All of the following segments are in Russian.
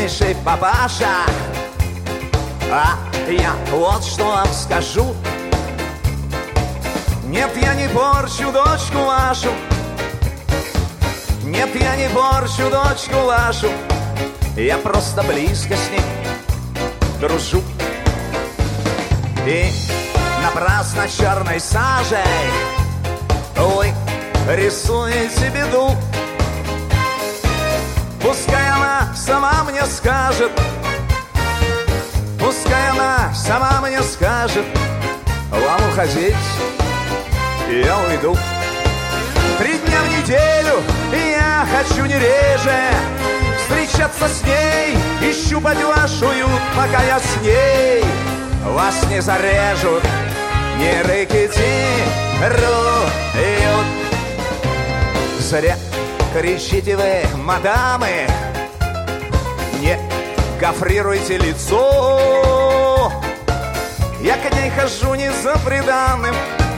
честнейший папаша. А я вот что вам скажу. Нет, я не порчу дочку вашу. Нет, я не порчу дочку вашу. Я просто близко с ней дружу. И напрасно черной сажей вы рисуете беду. Пускай она сама мне скажет, пускай она сама мне скажет, вам уходить, и я уйду. 3 дня в неделю, и я хочу не реже встречаться с ней и щупать ваш уют, пока я с ней. Вас не зарежут, не рыкитируют. Зря кричите вы, мадамы, не гофрируйте лицо. Я к ней хожу не за приданым,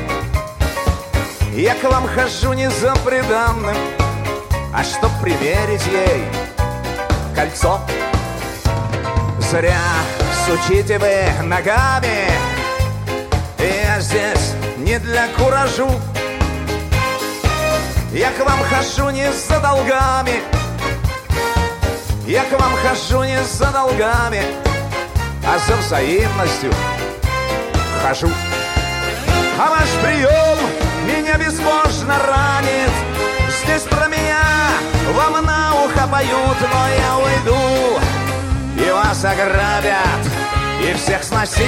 я к вам хожу не за приданым, а чтоб примерить ей кольцо. Зря сучите вы ногами, я здесь не для куражу. Я к вам хожу не за долгами, я к вам хожу не за долгами, а за взаимностью хожу. А ваш прием меня безбожно ранит. Здесь про меня вам на ухо поют, но я уйду, и вас ограбят, и всех снасилуют.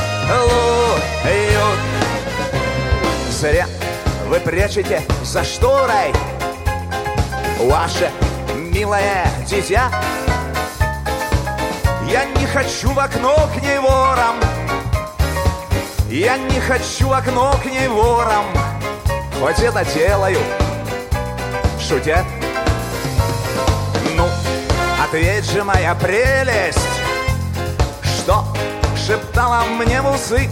Зря вы прячете за шторой ваше милое дитя. Я не хочу в окно к ней вором, я не хочу в окно к ней вором, хоть это делаю шутя. Ну, ответь же, моя прелесть, что шептала мне в усы.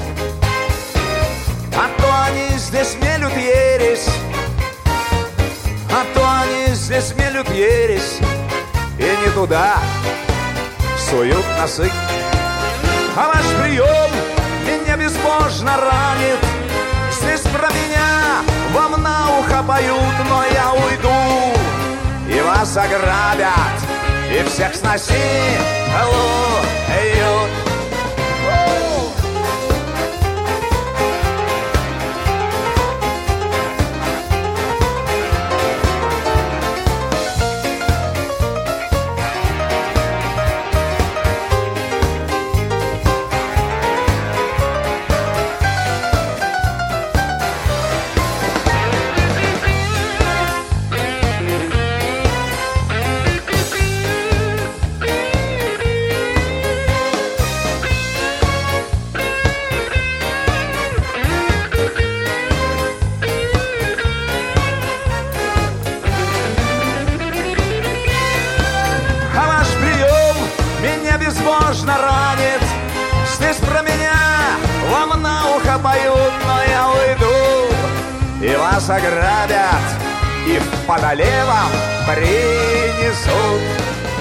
А то они здесь мелют ересь, а то они здесь мелют ересь, и не туда суют носы. А ваш прием меня безбожно ранит. Здесь про меня вам на ухо поют, но я уйду, и вас ограбят, и всех снасилуют. Ранит. Здесь про меня вам на ухо поют, но я уйду, и вас ограбят, и в подоле вам принесут.